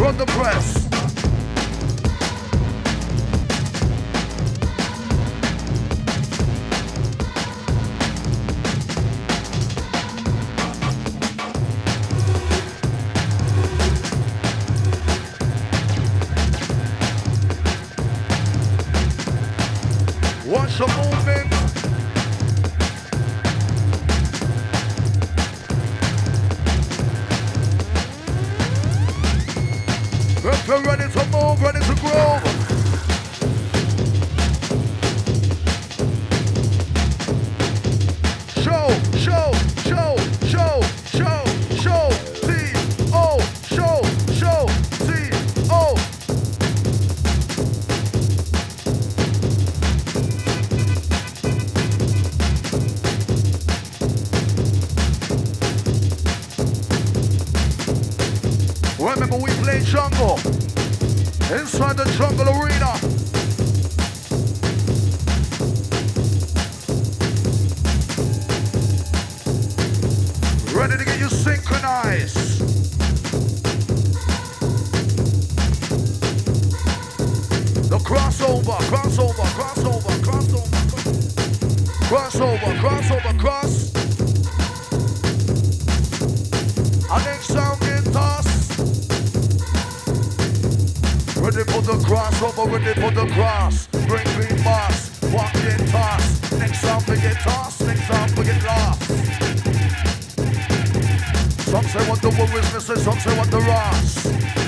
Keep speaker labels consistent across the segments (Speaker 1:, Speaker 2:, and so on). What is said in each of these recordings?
Speaker 1: on the press. Watch the movement. If you're ready to move, ready to grow. Show, show, show, show, show, show, T-O, show, show, T-O. Remember we play jungle, inside the jungle arena. Ready to get you synchronized. The crossover, crossover, crossover, crossover, crossover, crossover, cross. Our next sound get tossed. Ready for the crossover, ready for the cross. Bring green boss, walk get tossed. Next song we get tossed, next song we get lost. Some say what the wool is missing, some say what the Ross.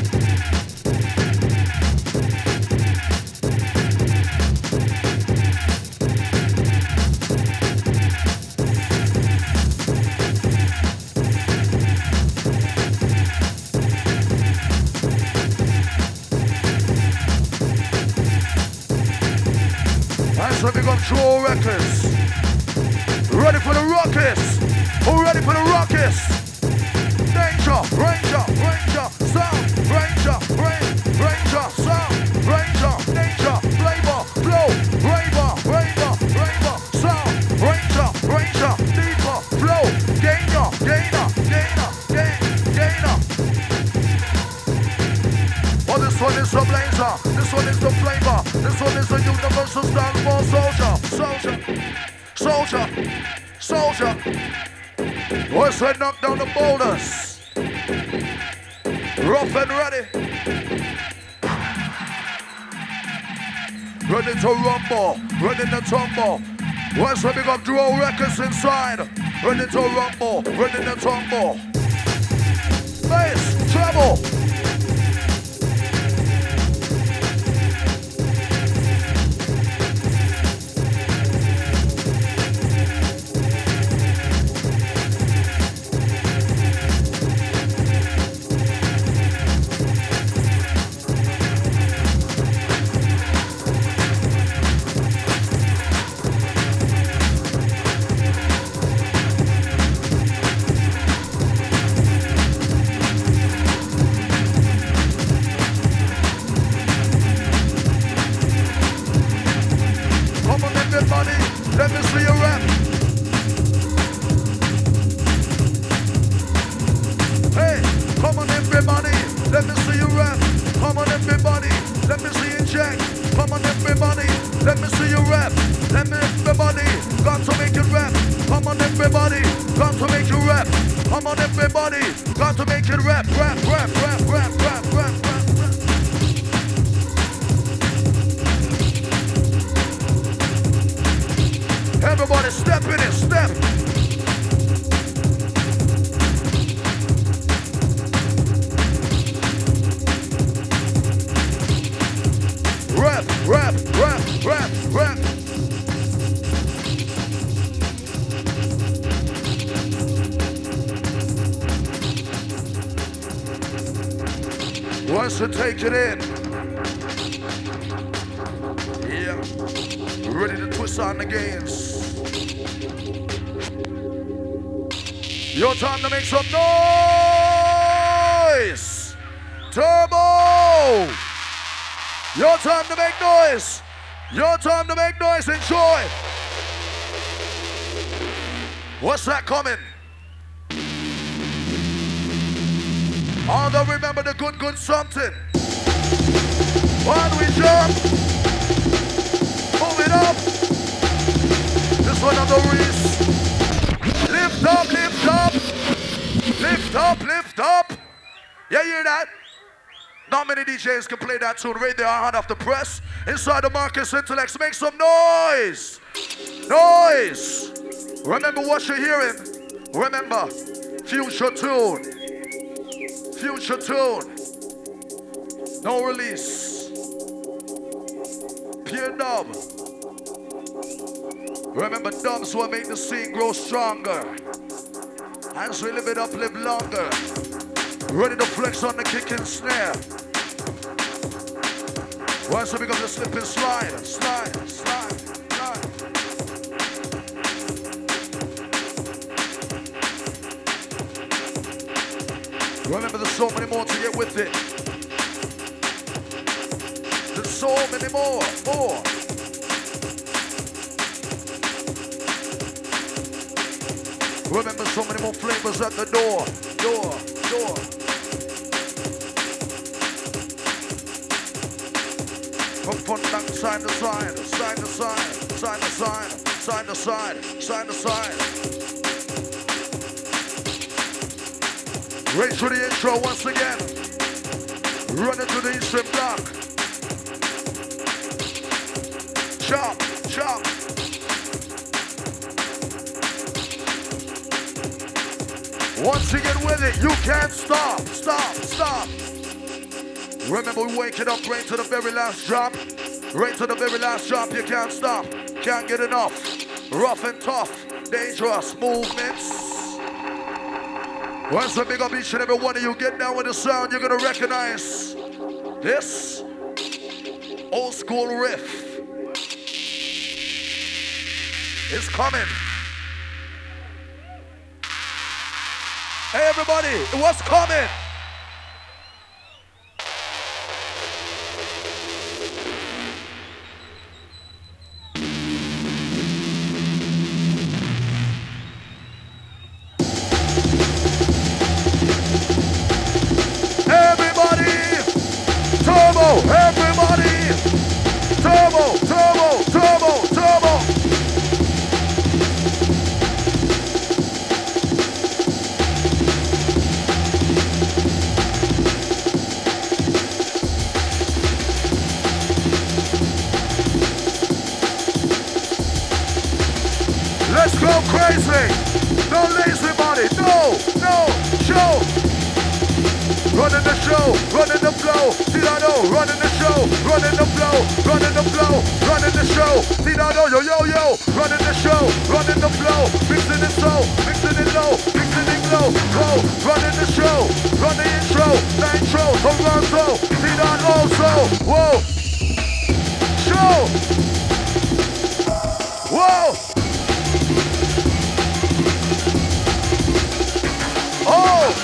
Speaker 1: So we got True Records. Ready for the Rockets? Who ready for the Rockets? Danger, Ranger, Ranger, Sound, Ranger, Ranger, Sound, Ranger, Danger, Flavor, Flow, Raver, Raver, Raver, Sound, Ranger, Ranger, Deeper, Flow, Gainer, Gainer, Gainer, Gainer. Oh, this one is the blazer, this one is the flavor, this one is the universal stand for soldier, soldier, soldier, soldier. What's that knock down the boulders? Rough and ready. Ready to rumble, ready to tumble. What's that we got True Records inside? Ready to rumble, ready to tumble. Bass, treble. Let me see you rap. Hey, come on everybody, let me see you rap. Come on everybody, let me see you check. Come on everybody, let me see you rap. Let me everybody, got to make you rap. Come on everybody, got to make you rap. Come on everybody, got to make it rap, rap, rap, rap, rap, rap, rap, rap. Everybody step in it, step. Rap, rap, rap, rap, rap. Wants to take it in. Yeah. Ready to twist on the games. Your time to make some noise! Turbo! Your time to make noise! Your time to make noise, enjoy! What's that coming? Although remember the good something. When we jump, move it up. This one on the wrist. Lift up, lift up. Lift up, lift up. Yeah, you hear that? Not many DJs can play that tune right there on Hot Off the Press. Inside the Marcus Intellects, make some noise. Noise. Remember what you're hearing. Remember, future tune. Future tune. No release. Pure dub. Remember, dubs will make the scene grow stronger. As we live it up, live longer. Ready to flex on the kick and snare. Once it becomes a slip and slide, slide, slide, slide. Remember, there's so many more to get with it. There's so many more. Remember, so many more flavors at the door. From front back, side to side, side to side, side to side, side to side, side to side. Right through the intro once again. Running to the eastern block. Chop, chop. Once you get with it, you can't stop, stop. Remember, we wake it up right to the very last drop. Right to the very last drop, you can't stop. Can't get enough. Rough and tough, dangerous movements. Once I big up each and every one of you, get down with the sound, you're gonna recognize this old school riff. It's coming. Hey everybody, what's coming? Let's go crazy. No lazy body. No, show. Running the show, running the flow. Tirado, running the show, running the flow, running the flow, running the show. Tirado, yo. Running the show, running the flow. Mixing it slow, mixing it low, mixing it low. Go, running the show, run the intro, nitro, Toronto. Tirado also. Whoa. Show. Whoa. Oh!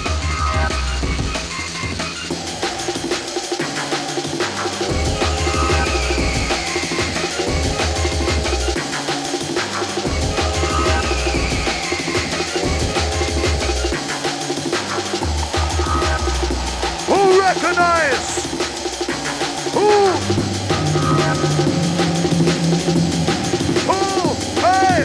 Speaker 1: Who recognize? Who? Hey!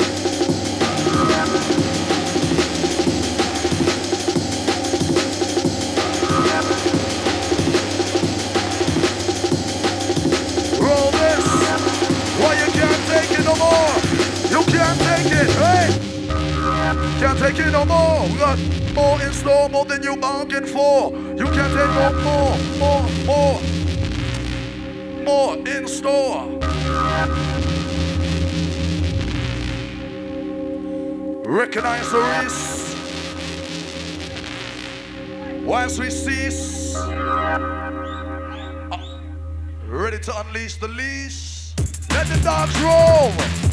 Speaker 1: Roll this. Why you can't take it no more? You can't take it, hey? Can't take it no more. We got more in store, more than you bargained for. You can't take no more in store. Recognize the risk. Once we cease, ready to unleash the leash. Let the dogs roll.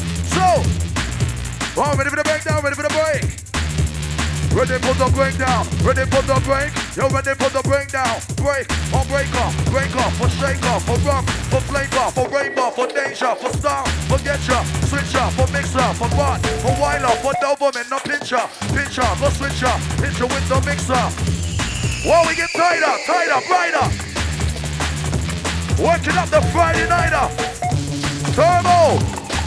Speaker 1: So, ready for the breakdown, ready for the break. Ready for the breakdown, ready for the break. You're ready for the breakdown. Break off, for shake off, for rock, for flavor, for rainbow, for danger, for star, for get ya, switch up, for mix up, for run, for wild up, for Doberman, no pincher, go switch up, hit you with the mixer. While we get tied up, right up. Working up the Friday nighter. Turbo.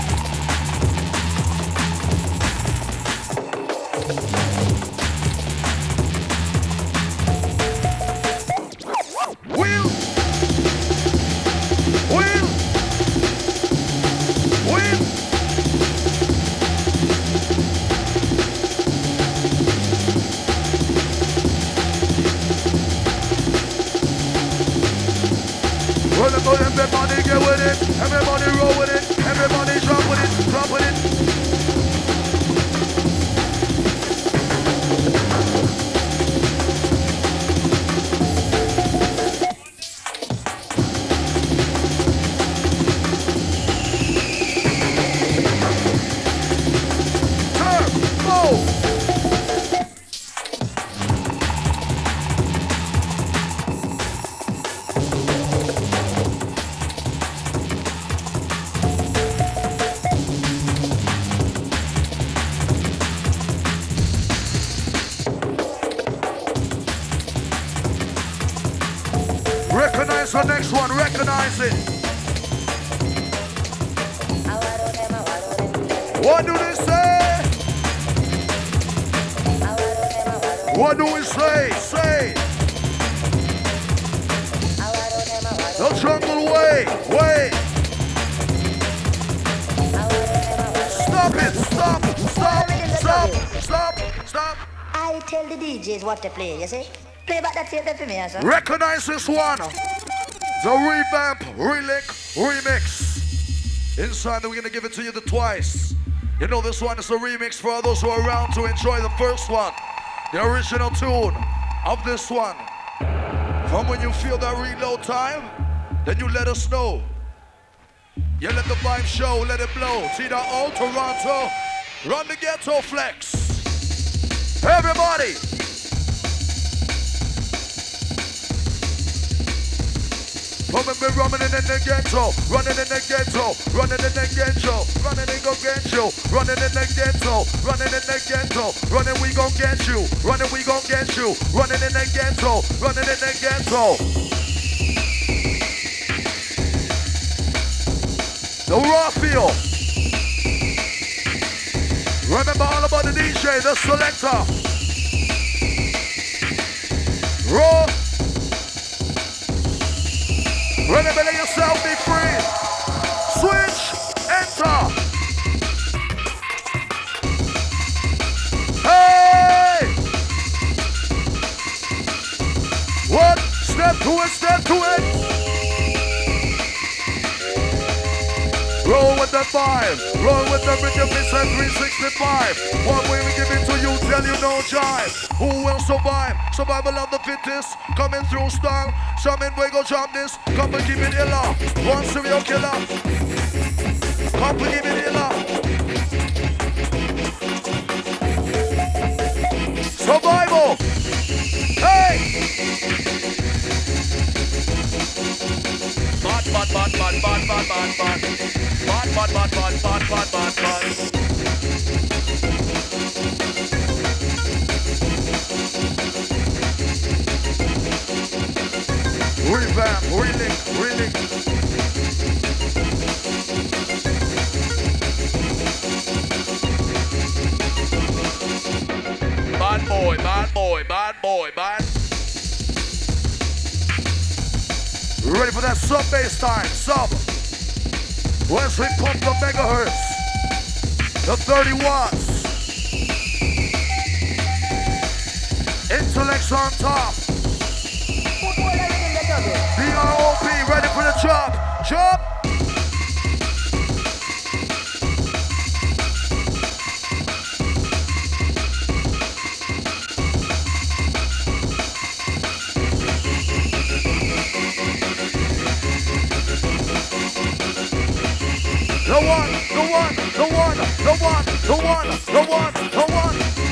Speaker 1: Wheel. Everybody get with it, everybody roll with it, everybody drop with it, drop with it. Recognize the next one, recognize it. What do they say? What do we say? Say. The jungle way, way. Stop it, stop, stop, stop, stop, stop.
Speaker 2: I tell the DJs what to play, you see? Play back that tape for me, sir.
Speaker 1: Recognize this one. The revamp, relic, remix. Inside, we're gonna give it to you the twice. You know this one is a remix for all those who are around to enjoy the first one. The original tune of this one. From when you feel that reload time, then you let us know. You let the vibe show, let it blow. T.O. Toronto, run the ghetto flex. Everybody. Coming me running in the ghetto, running in the ghetto, running in the ghetto, running in go get you, running in the ghetto, running in the ghetto, running we gon' get you, running we gon' get you, running in the ghetto, running in the ghetto. The raw feel. Remember all about the DJ, the selector. Raw. Remember, let yourself be free. Switch, enter. Hey! What? Step to it, step to it. Roll with the vibe, roll with the rhythm, it's a 365. One way we give it to you, tell you no jive. Who will survive? Survival of the fittest, coming through style. Some in way go jump this, come and keep it iller. One serial killer, come and keep it iller. Survival, hey! Bad, bad, bad, bad, bad, bad, bad, bad. Bad, bad, bad, bad, bad, bad, bad, bad. Revamp, relink, relink. Bad boy, bad boy, bad boy, bad. Ready for that sub bass time, sub. Once we pump the megahertz, the 30 watts. Intellects on top. D.R.O.P. ready for the chop. Chop. The one, the one, the one, the one, the one, the one, the one.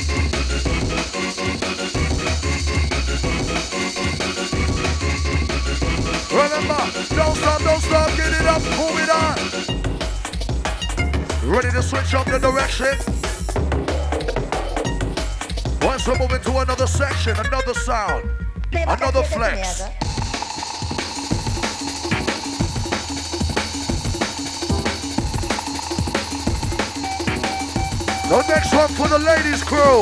Speaker 1: Remember, don't stop, get it up, move it on. Ready to switch up the direction. Once we're moving to another section, another sound. Another flex. The next one for the ladies crew.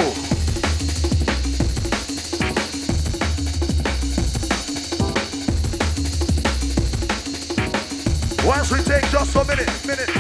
Speaker 1: Once we take just a minute.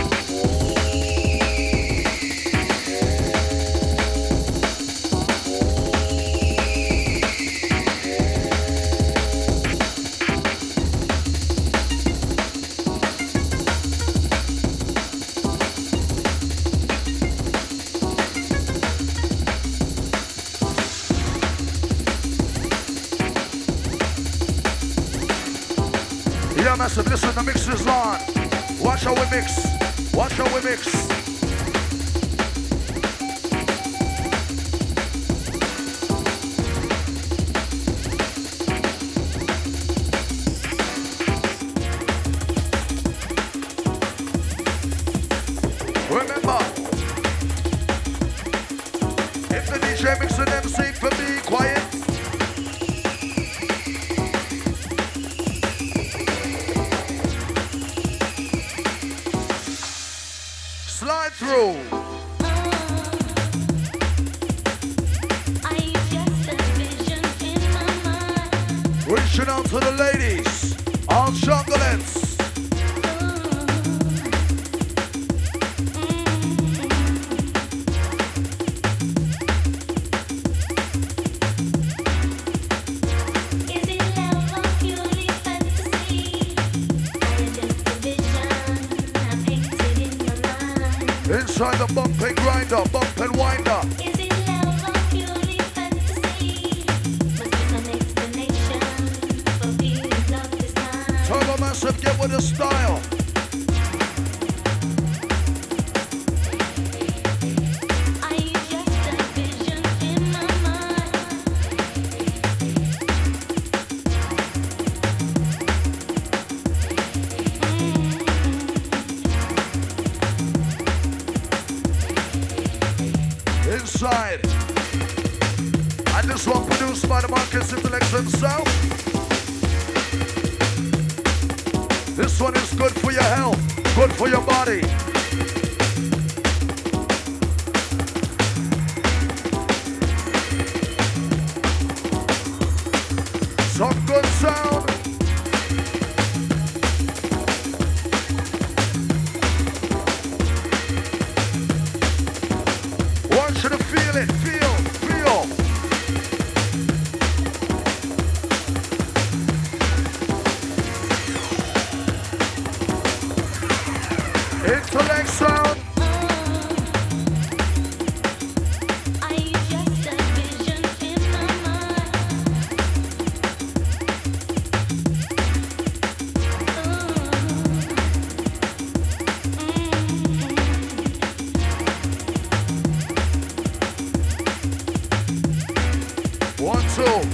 Speaker 1: Yeah, massive, listen, the mix is on. Watch how we mix. Watch how we mix. Remember, if the DJ mixing MC for me, quiet. Slide through. Reaching out to the ladies, all chocolates. Inside the bump and grinder, bump and winder.
Speaker 3: Is it love or purely fantasy? Must be some explanation for feelings of this kind.
Speaker 1: Turbo Massive, get with the style.
Speaker 3: Are you just a vision in my mind?
Speaker 1: Inside. And this one produced by the Marcus Intellect himself. This one is good for your health, good for your body. Some good sound. Want you to feel it, feel. Intellect sound.
Speaker 3: Are you just a vision in my mind?
Speaker 1: One, two.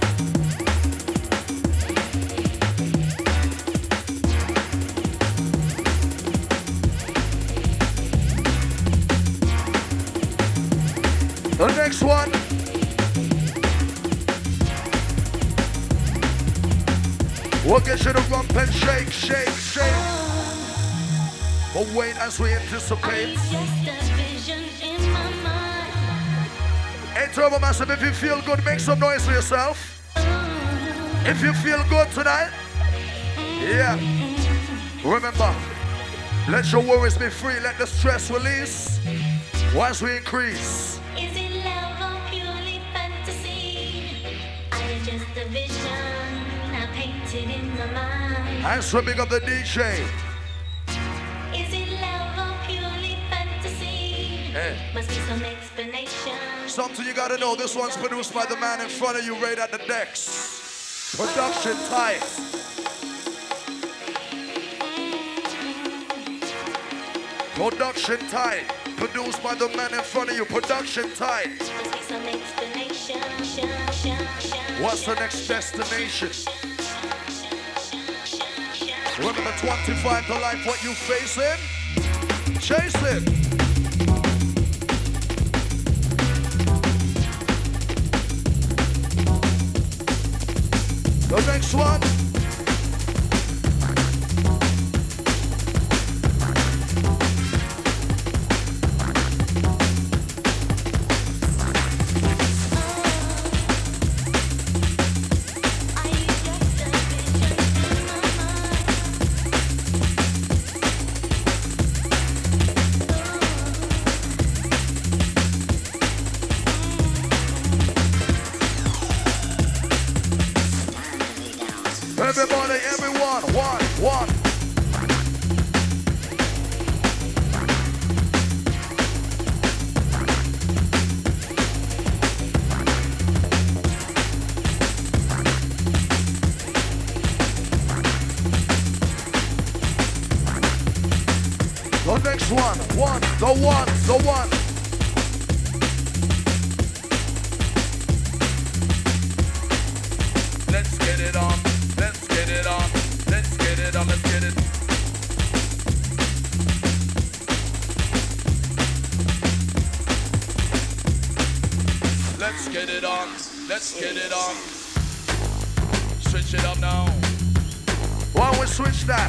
Speaker 1: The next one. We'll get you to rump and shake, shake, shake. But wait as we
Speaker 3: Are
Speaker 1: anticipate.
Speaker 3: you just a vision in my mind?
Speaker 1: Hey, Turbo Massive, if you feel good, make some noise for yourself. If you feel good tonight, yeah. Remember, let your worries be free, let the stress release. Once we increase.
Speaker 3: Is it love or purely fantasy? Are you just a vision I painted in my mind?
Speaker 1: And swimming up the DJ.
Speaker 3: Is it love or purely fantasy?
Speaker 1: Hey.
Speaker 3: Must be some explanation.
Speaker 1: Something you gotta know, this one's produced by the man in front of you right at the decks. Production tight. Production tight. Produced by the man in front of you. Production tight.
Speaker 3: Must be some explanation.
Speaker 1: What's the next destination? Remember 25 to life, what you facing? Chase it. The next one. Everybody, everyone, one. The next one, the one. Let's get it on. Let's get it on, let's get it on, let's get it. Let's get it on, let's get it on. Switch it up now. Why we switch that?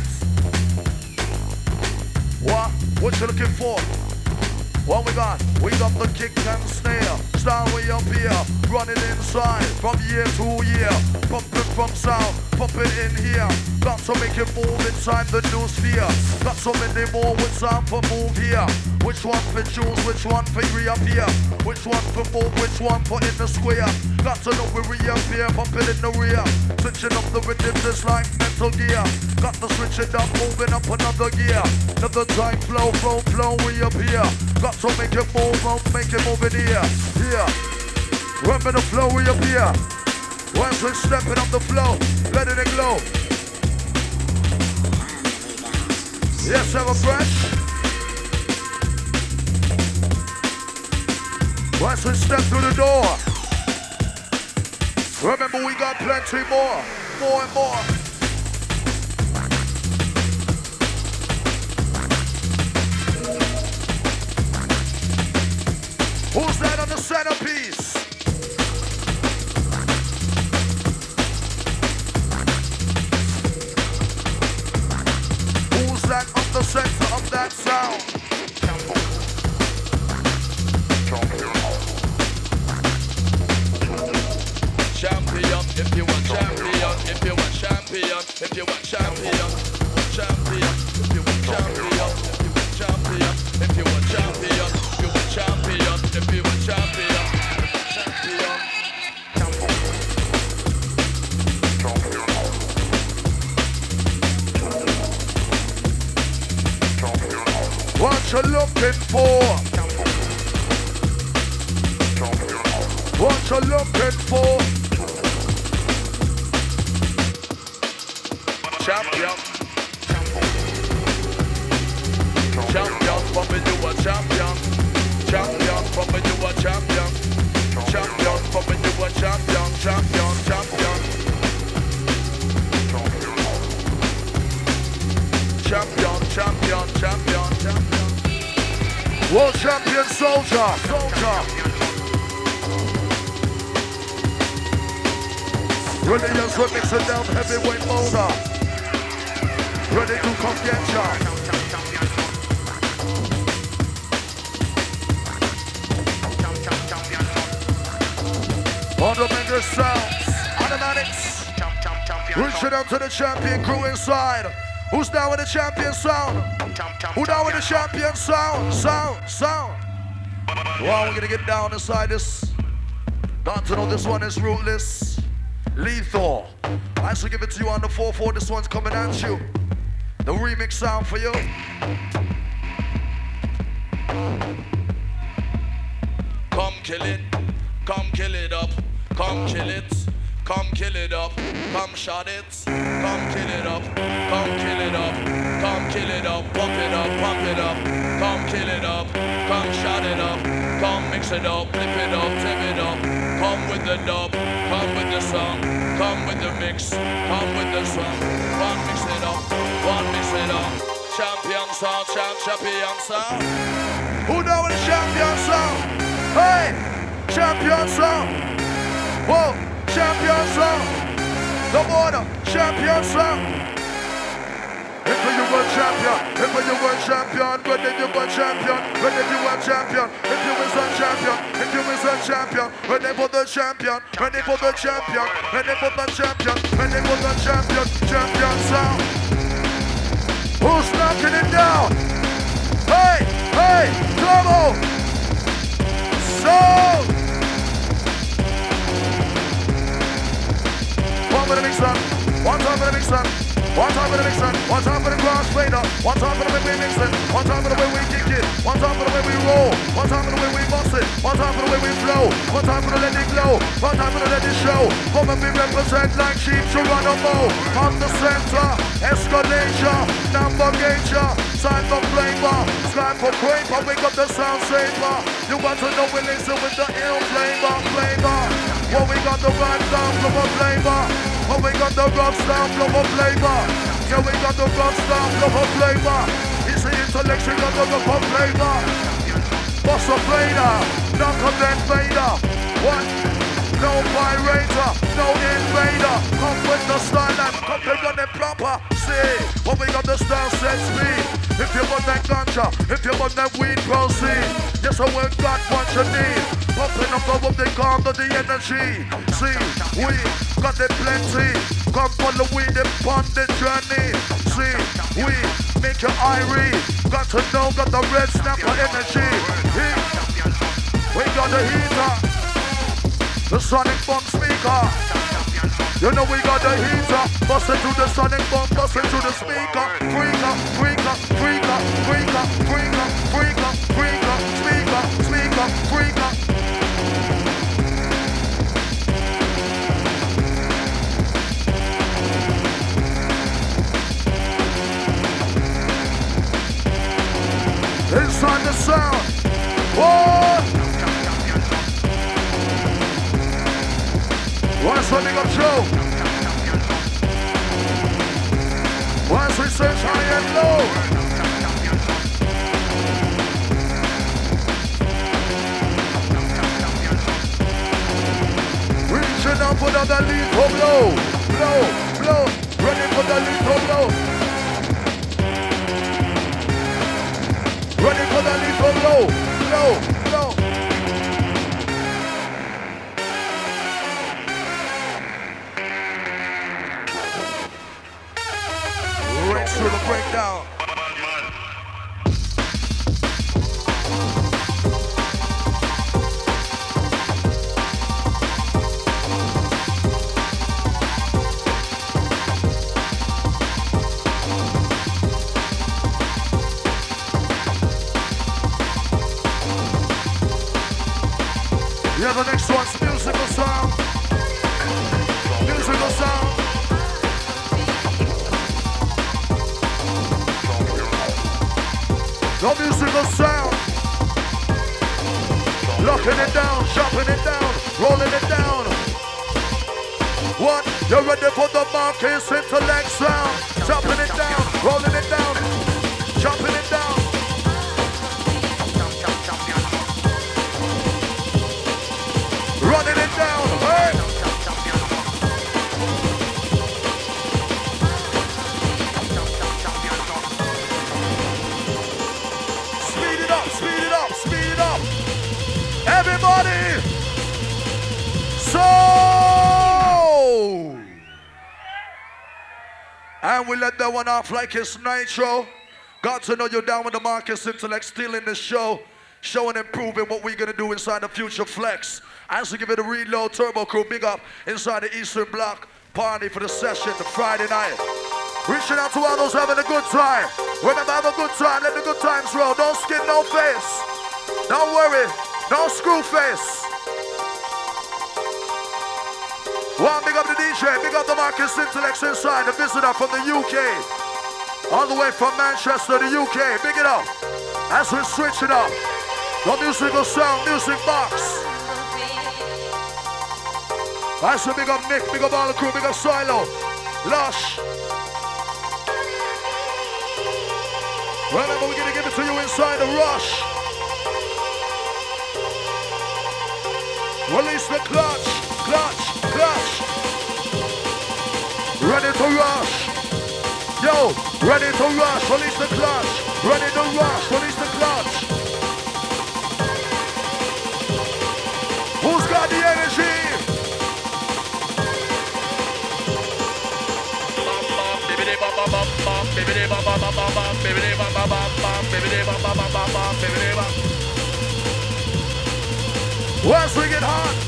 Speaker 1: What you looking for? What we got? We got the kick and snare. Style way up here, running inside from year to year. Pumping from sound, pumping in here. Got to make it move inside the new sphere. Got so many more with sound for move here. Which one for choose, which one for reappear? Which one for move, which one for in the square? Got to know we reappear, pumping in the rear. Switching up the rhythm just like Metal Gear. Got to switch it up, moving up another gear. Another time flow, reappear. Got to make it move, make it move in here. Here, remember the flow reappear. Once we're stepping up the flow, letting it glow. Yes, have a fresh. Once we step through the door, remember we got plenty more and more. Who's that on the centerpiece? Who's that on the center of that sound? Champion, if you want champion, if you want champion, if you want champion, champion, if you want champion, if you want champion, if you want champion, if you want champion, champion. What you looking for? What you looking for? Champion. Champion, from when you a champion. Champion, from when you a champion. Champion, from when you a champion. Champion. World champion soldier. Ready as we mix it down, heavyweight molder. Ready to come get ya. On the bigger sounds, automatics. Reaching out to the champion crew inside. Who's down with the champion sound? Who down with the champion sound? Sound. Well, we're gonna get down inside this. Don't to know this one is ruthless. Lethal. I should give it to you on the 4-4. This one's coming at you. The remix sound for you. Come kill it. Come kill it up. Come kill it. Come kill it up. Come shot it. Come kill it up. Come kill it up. Come kill it up. Pump it up. Pump it up. Come kill it up. Come shot it up. Come mix it up. Flip it up. Tip it up. Come with the dub. Come with the song. Come with the mix. Come with the song. One mix it up. One mix it up. Champion sound. Champion sound. Who know what the champion sound? Hey! Champion sound. Whoa! Champion sound. No border, champion sound. If you were champion, if you were champion, when did you were champion, when did you were champion, if you was a champion, if you was a champion, when they put the champion, when they put the champion, when they put the champion, when they put the champion, champion sound. Who's knocking it down? Hey, hey, double. So. One for the mix up, one time for the mix up. One time for the mixer, one time for the cross fader, one time for the way we mix it, one time for the way we kick it, one time for the way we roll, one time for the way we bust it, one time for the way we flow, one time for the let it glow, one time for the let it show. Come and we represent like sheep to run a mow. On the center, escalation, number gager, sign for flavor, sky for paper, wake up the sound saver. You want to know we listen with the ill flavor. Well, we got the right sound from a flavor. Oh, we got the rough sound from a flavor. Yeah, we got the rough sound from a flavor. It's the intellectual got the rough flavor. Boss of Vader, knock on that Vader. What? No pirater, no invader. Come with the style and come to run it proper. See, what we got the style set speed. If you want that ganja, if you want that weed, proceed. Yes, I will got what you need. Pumping up the what they call the energy. See, we got it plenty. Come follow we upon the journey. See, we make your irie. Got to know, got the red snapper energy. Heat. We got the heater. The sonic bomb speaker. You know we got the heater. Bust it to the sonic bomb, bust it to the speaker. Freaker, freaker, freaker, freaker, freaker, freaker, freaker, speaker, speaker, freaker. Inside the sound. Whoa! Once we big up Joe. Once we search high and low. Reaching up for the lead for blow. Blow, blow. Ready for the lead for blow. Ready for the lead for blow. Blow, blow. Through the breakdown. Yeah, the next one's musical sound. Musical sound. No musical sound. Locking it down, chopping it down, rolling it down. What? You're ready for the Marcus intellect sound. Chopping it down, rolling it down, chopping it down. Running it down, hey! Everybody! So! And we let that one off like it's Nitro. Got to know you're down with the Marcus Intellect, still in the show. Showing and proving what we're gonna do inside the Future Flex. As we give it a reload, Turbo Crew, big up inside the Eastern Block. Party for the session, the Friday night. Reaching out to all those having a good time. Remember, have a good time, let the good times roll. Don't skin no face. Don't worry. No screw face. One, big up the DJ, big up the Marcus Intellect inside, the visitor from the UK. All the way from Manchester, the UK, big it up. As we switch it up. The musical sound, music box. As we big up Nick, big up all the crew, big up Silo, Lush. Remember, we're gonna give it to you inside the Rush. Release the clutch, clutch, clutch. ready to rush. Yo, ready to rush, release the clutch. Ready to rush, release the clutch. Who's got the energy? Once we get hot,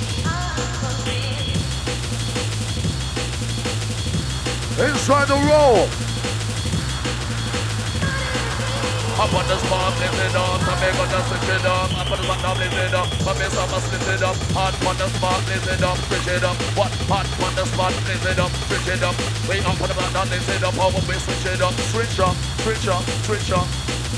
Speaker 1: inside the roll. Up on the spot, lift it up, I make on the switch it up, up on the spot, lift it up, I make some split it up, hot on the spot, lift it up, switch it up, what? Hot on the spot, lift it up, switch it up, wait up on the spot, lift it up, how we switch it up, switch up, switch up, switch up.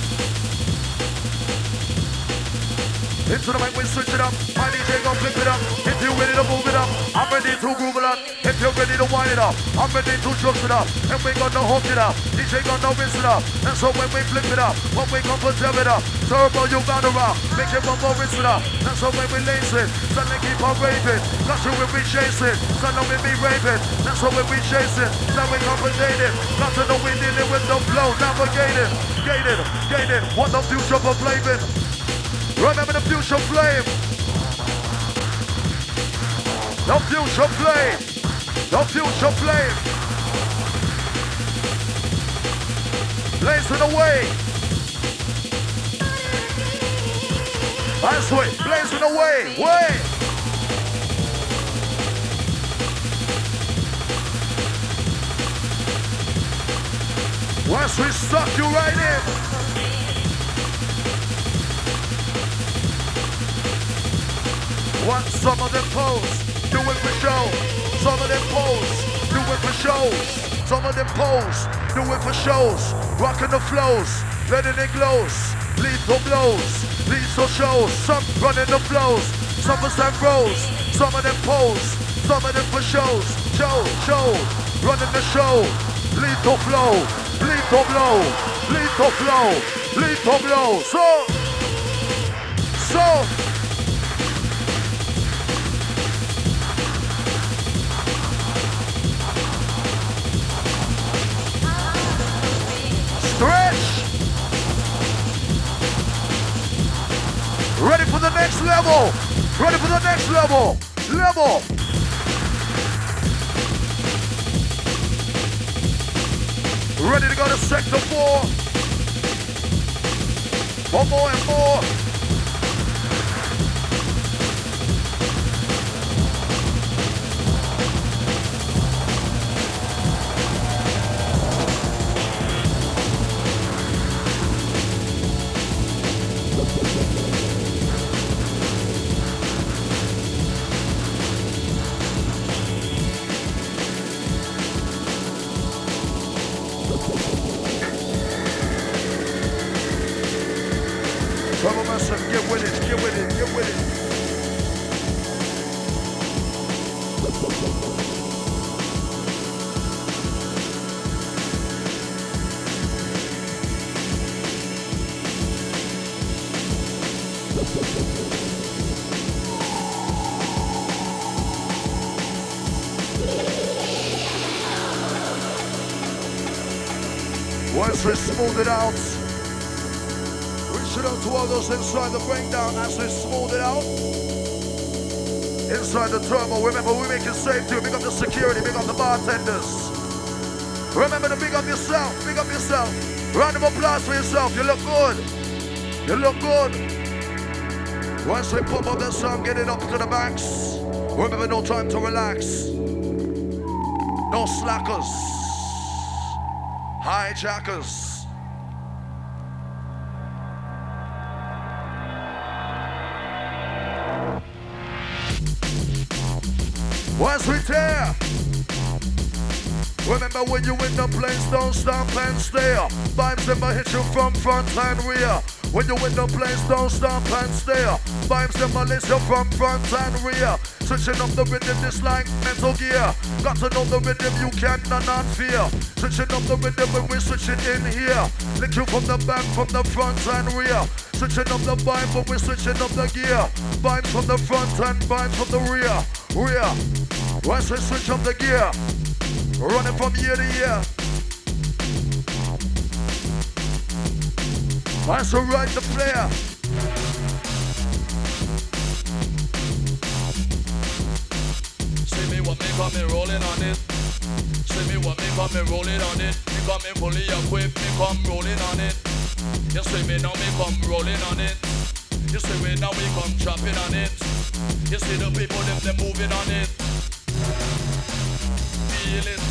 Speaker 1: Into the mic, we switch it up. My DJ gon' flip it up. If you're ready to move it up, I'm ready to groove it up. If you're ready to wind it up, I'm ready to trust it up. And we gonna hook it up. DJ gonna rinse it up. And so when we flip it up, when we come for jam it up, turbo you gotta rock. Make it one more rinse it up. And so when we lace it, suddenly keep on raving. Got you when we chase it, suddenly we be raving. And so when we chase it, now we compensate it. Got to know we did it with the flow, navigated, gated. What the future for flaming? Remember the future flame. The future flame. The future flame. Blazing away. That's way. Blazing away. Way. Once we suck you right in. Want some of them pose, do it for show. Some of them pose, do it for shows. Some of them pose, do it for shows. Rocking the flows, letting it glows. Lethal blows, lethal shows. Some running the flows, some of them rows. Some of them pose, some of them for shows. Show, running the show. Lethal flow, lethal blow, lethal flow, lethal blow. So. Stretch. Ready for the next level. Ready for the next level. Ready to go to sector 4. One more and more. Get with it, get with it, get with it. Once we smooth it out, shout out to all those inside the breakdown as we smooth it out. Inside the turbo, remember we make it safe too. Big up the security, big up the bartenders. Remember to big up yourself, big up yourself. Round of applause for yourself, you look good. You look good. Once we pump up the song, get it up to the max. Remember, no time to relax. No slackers. Hijackers. Once we tear, remember when you in the place, don't stop and stare. Vibes never hit you from front and rear. When you in the place, don't stop and stare. Vibes never hit you from front and rear. Switching up the rhythm, this like Metal Gear. Got to know the rhythm, you cannot fear. Switching up the rhythm when we switch it in here. Lick you from the back, from the front and rear. Switching up the vibe when we switching up the gear. Vibes from the front and vibes from the rear. Once we switch up the gear, Running from year to year. That's the right to player.
Speaker 4: See me what me coming rolling on it. See me what me coming rolling on it. Me coming fully equipped, me come rolling on it. You see me now, me come rolling on it. You see me now, we come chopping on it. You see the people, them moving on it. Feel it.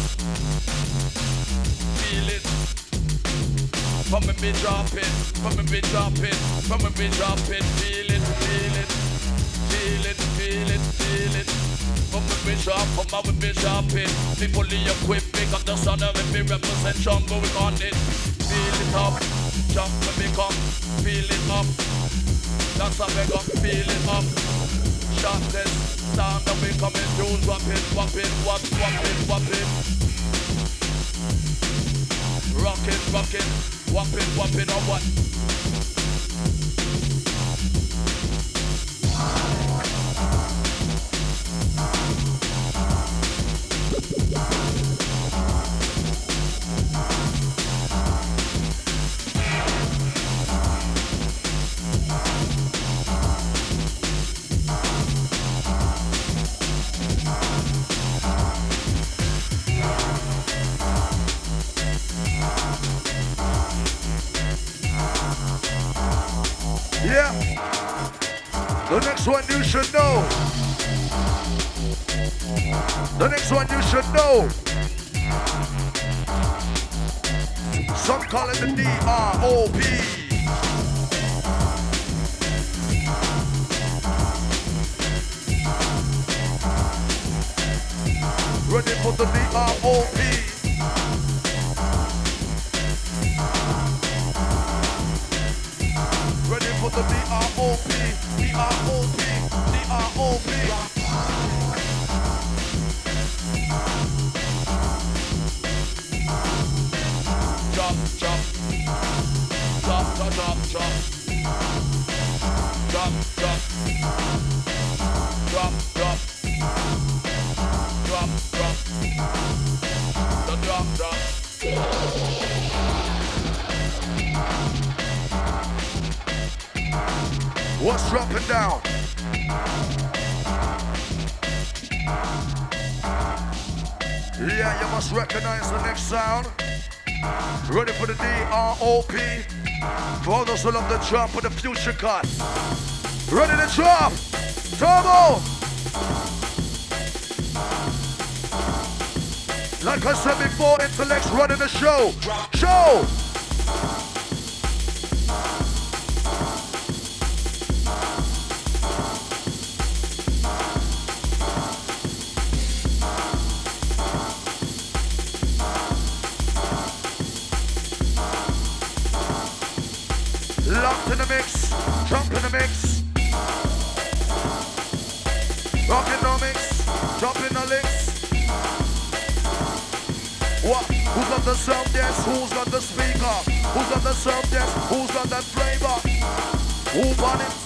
Speaker 4: Feel it. From me be dropping, from me be dropping, from me be dropping. Feel it, feel it. Feel it, feel it, feel it. From me be drop, from me be dropping. People equipped, pick up the sun of me represent jungle, we on it. Feel it up, jump when we come, feel it up. That's how we gon' feel it up. Shot this, sound that we coming through, whap it, whap it, whap it, whap it. Rock it, whap it, or what?
Speaker 1: Yeah. The next one you should know. The next one you should know. Some call it the D-R-O-P. Ready for the D-R-O-P. Ready for the D-R-O-P, D-R-O-P, D-R-O-P. Drop, drop. Drop, drop, drop, drop. Drop, drop. Drop, drop. Drop, drop. The drop, drop. What's dropping down? Yeah, you must recognize the next sound. Ready for the D-R-O-P. For all those who love the drop with the future cut. Ready to drop. Turbo. Like I said before, intellects running the show. Show. Locked in the mix, jump in the mix. Rockin' the mix, jump in the licks. What? Who's got the sound? Yes. Who's got the speaker? Who's got the sound? Yes. Who's got that flavor? Who want it?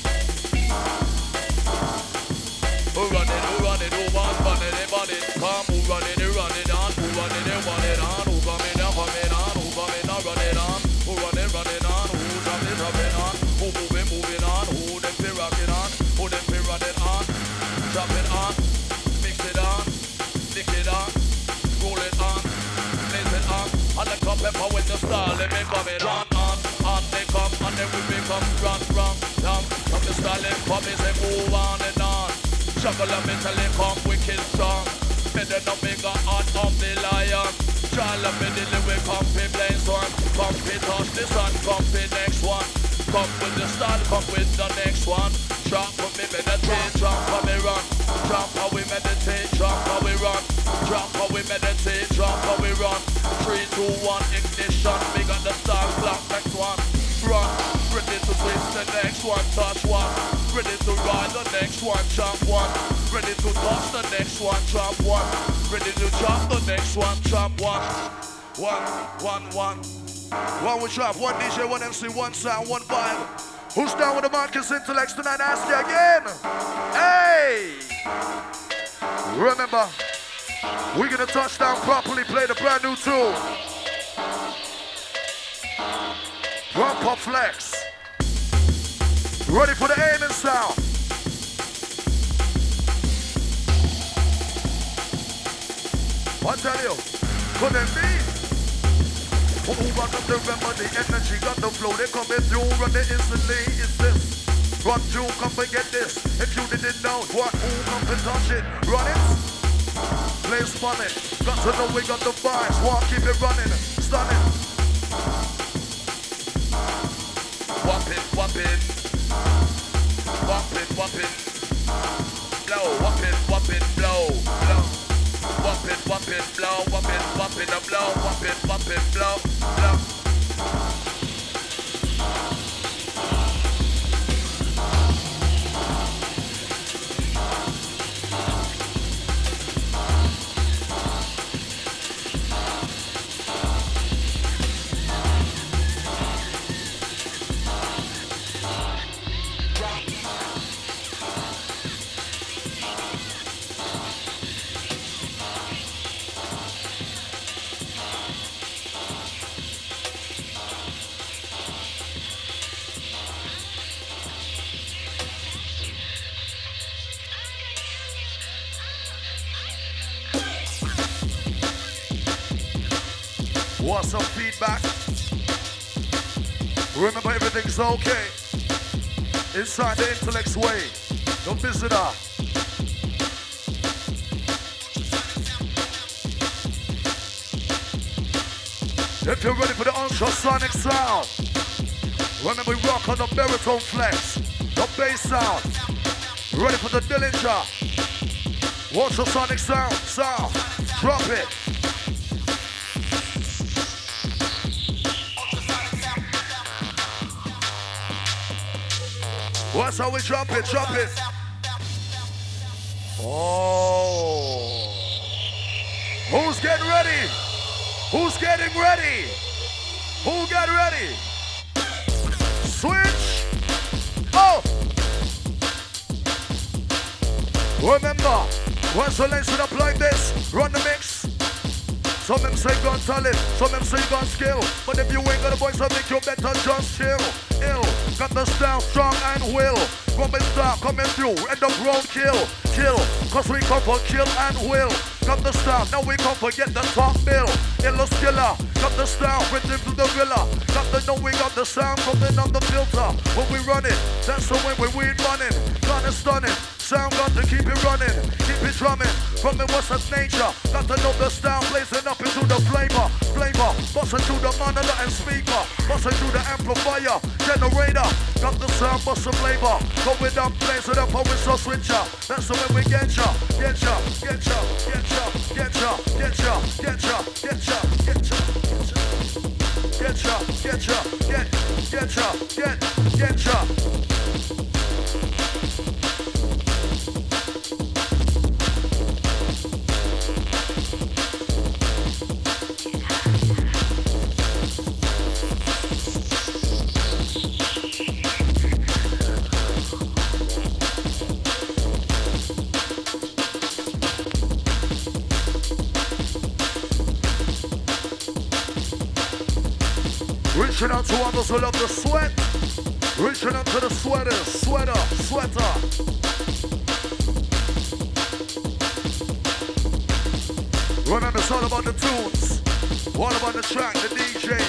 Speaker 1: Who run it? Who run it? Who want it? They want it. Come, who run it? They run it on. Who run it? They want it on. Who come in? They come in on. Who come in? They run it on. Who run it? Run it on. Who drop it? Drop it on. Who moving on. Who them be rocking on. Who them be running on. Drop it on. Mix it on. Stick it on. Roll it on. Place it on. And the cup pepper with the style. Let me come it on. They come and then we become run. Down. From the style they come is they move on and on. Shuffle up until they come wicked strong. Better not make a heart of the lion. Try to be the lyric, come be blaze one. Come be touch the sun, come be next one. Come with the start, come with the next one. Drop for me meditate, drop for me run. Drop how we meditate, drop how we run. Drop how we meditate, drop how we run. 3, 2, 1, ignition. We got the start clock, next one. Run, ready to twist the next one, touch one. Ready to ride the next one, jump one. Ready to touch the next one, jump one. Ready to drop the next one, jump one. One. One we drop, one DJ, one MC, one sound, one vibe. Who's down with the Marcus Intellects tonight? Ask you again. Hey! Remember, We're gonna touch down properly, play the brand new tune. Rump up flex. Ready for the aiming sound. I tell you, couldn't be. Who got the remember the energy, got the flow, they coming through, run it instantly, it's this. Run through, come and get this. If you didn't know, what, who come and touch it, run it. Play spun it, got to know we got the vibes, walk, keep it running, stunning.
Speaker 4: Whop it, whop it. Whop it, whop it. Blow, whop it, blow, blow. Whop it, blow, whop it, a blow, whop it, blow, blow.
Speaker 1: Want some feedback? Remember, everything's okay. Inside the intellect's way. The visitor. If you're ready for the ultrasonic sound, remember we rock on the baritone flex, the bass sound. Ready for the Dillinger. Ultrasonic sound, drop it. That's how we drop it, drop it. Oh. Who's getting ready? Who's getting ready? Who got ready? Switch. Oh. Remember, once the lens up like this, run the mix. Some them say gun talent, some them say gun skill. But if you ain't got a voice, I think you better just chill. Ill, got the style strong and will. Coming star, coming through, end up round kill. Cause we come for kill and will. Got the style, now we come for get the top bill. Illa skiller, got the style, rhythm to the villa. Got the know we got the sound coming on the filter. When we run it, that's the way we running. Kinda stunning. Sound got to keep it running, keep it drumming. From it what's its nature. Got to know the style blazing up into the flavor. Busting through the monitor and speaker. Busting through the amplifier, generator. Got the sound, bust some flavor. Going up, blazing up, how it's so switcher. That's the way we get ya. Get ya. Reaching out to others who love the sweat. Reaching out to the sweater. Remember, it's all about the tunes. All about the track, the DJ.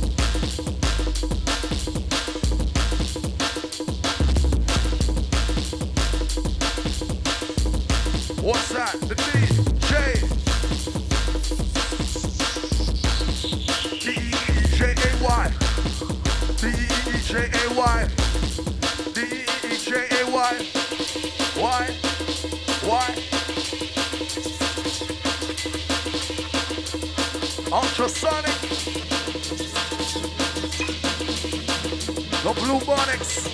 Speaker 1: What's that? The DJ. D-E-E-J-A-Y. D-E-E-J-A-Y. D-E-E-J-A-Y. Why? Ultrasonic. The Blue Bonics.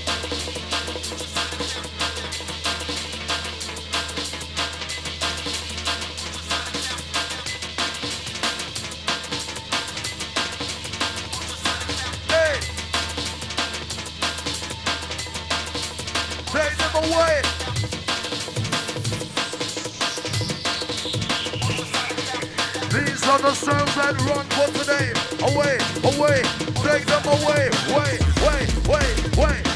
Speaker 1: Take them away. are the sounds that run for today. Away, away, take them away. Way, way, way, way.